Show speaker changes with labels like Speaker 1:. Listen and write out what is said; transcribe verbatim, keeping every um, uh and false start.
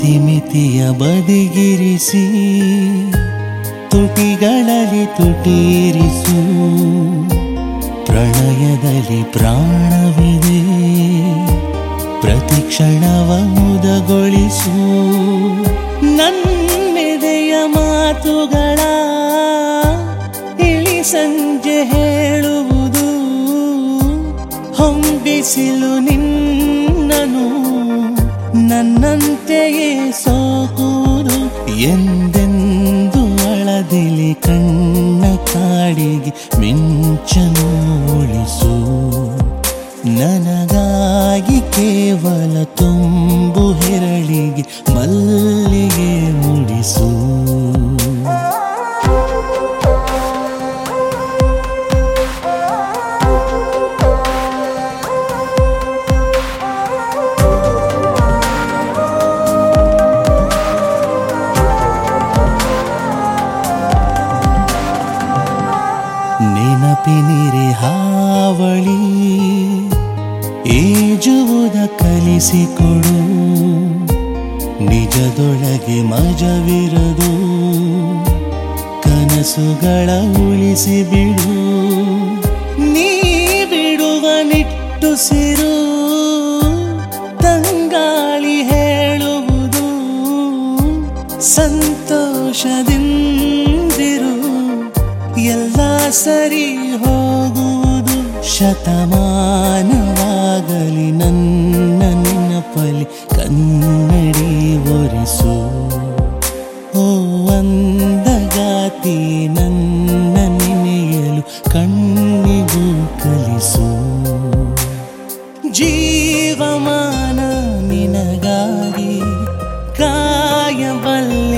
Speaker 1: ಇತಿಮಿತಿಯ ಬದಿಗಿರಿಸಿ ತುಟಿಗಳಲ್ಲಿ ತುಟಿರಿಸು. ಪ್ರಣಯದಲ್ಲಿ ಪ್ರಾಣವಿದೆ, ಪ್ರತಿ ಕ್ಷಣವ ಮುದಗೊಳಿಸು. ನನ್ನೆದೆಯ ಮಾತುಗಳ ಇಳಿ ಸಂಜೆ ಹೇಳುವುದು, ಹೊಂಬಿಸಿಲು ನಿನ್ನನು ನನ್ನಂತೆಯೇ ಸೋಕುವುದು. ಎಂದೆಂದು ಅಳದಿಲಿ ಕಣ್ಣ ಕಾಡಿಗೆ ಮಿಂಚನು ಉಳಿಸು. ನನಗಾಗಿ ಕೇವಲ ತುಂಬು ಹೆರಳಿಗೆ ಮಲ್ಲಿಗೆ ಮುಡಿಸು. ನೆನಪಿನಿರೆ ಹಾವಳಿ ಈಜುವುದ ಕಲಿಸಿಕೊಡು. ನಿಜದೊಳಗೆ ಮಜವಿರದು, ಕನಸುಗಳ ಉಳಿಸಿ ಬಿಡು. ನೀ ಬಿಡುವ ನಿಟ್ಟುಸಿರು ತಂಗಾಳಿ ಹೇಳುವುದು. ಸಂತೋಷದಿಂದಿರು, ಎಲ್ಲ ಸರಿ ಹೋಗುವುದು. ಶತಮಾನವಾಗಲಿ ನನ್ನ ನೆನಪಲಿ ಕನ್ನಡಿ ಒರೆಸು. ಓ ಅಂದಗಾತಿ ನನ್ನ ನೆನೆಯಲು ಕಣ್ಣಿಗೂ ಕಲಿಸು. ಜೀವಮಾನ ನಿನಗಾಗಿ ಕಾಯಬಲ್ಲ